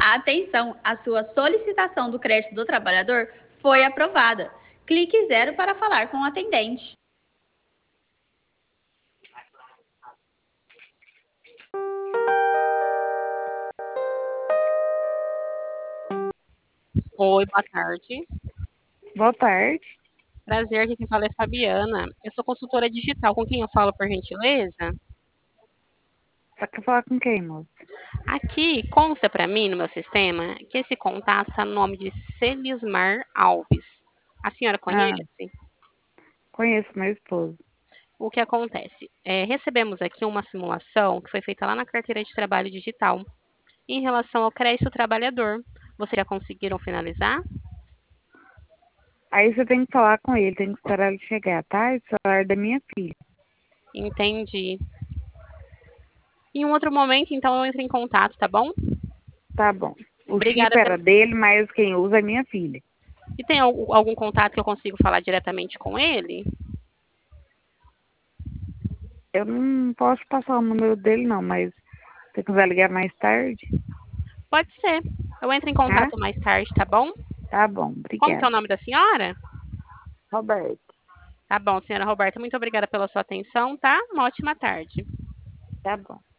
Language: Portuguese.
Atenção, a sua solicitação do crédito do trabalhador foi aprovada. Clique 0 para falar com o atendente. Oi, boa tarde. Boa tarde. Prazer, aqui quem fala é Fabiana. Eu sou consultora digital. Com quem eu falo, por gentileza? Só quer falar com quem, moço? Aqui consta para mim, no meu sistema, que esse contato está no nome de Celismar Alves. A senhora Ah, conhece? conheço meu esposo. O que acontece? Recebemos aqui uma simulação que foi feita lá na carteira de trabalho digital em relação ao crédito trabalhador. Vocês já conseguiram finalizar? Aí você tem que falar com ele, tem que esperar ele chegar, tá? Esse celular é da minha filha. Entendi. Em um outro momento, então, eu entro em contato, tá bom? Tá bom. O chip Obrigada era pelo... dele, mas quem usa é minha filha. E tem algum contato que eu consigo falar diretamente com ele? Eu não posso passar o número dele, não, mas se você quiser ligar mais tarde, Pode ser. Eu entro em tá? contato mais tarde, tá bom? Tá bom, Como que é o obrigada. nome da senhora? Roberto, Tá bom, senhora Roberta, muito obrigada pela sua atenção, tá? Uma ótima tarde. tá bom.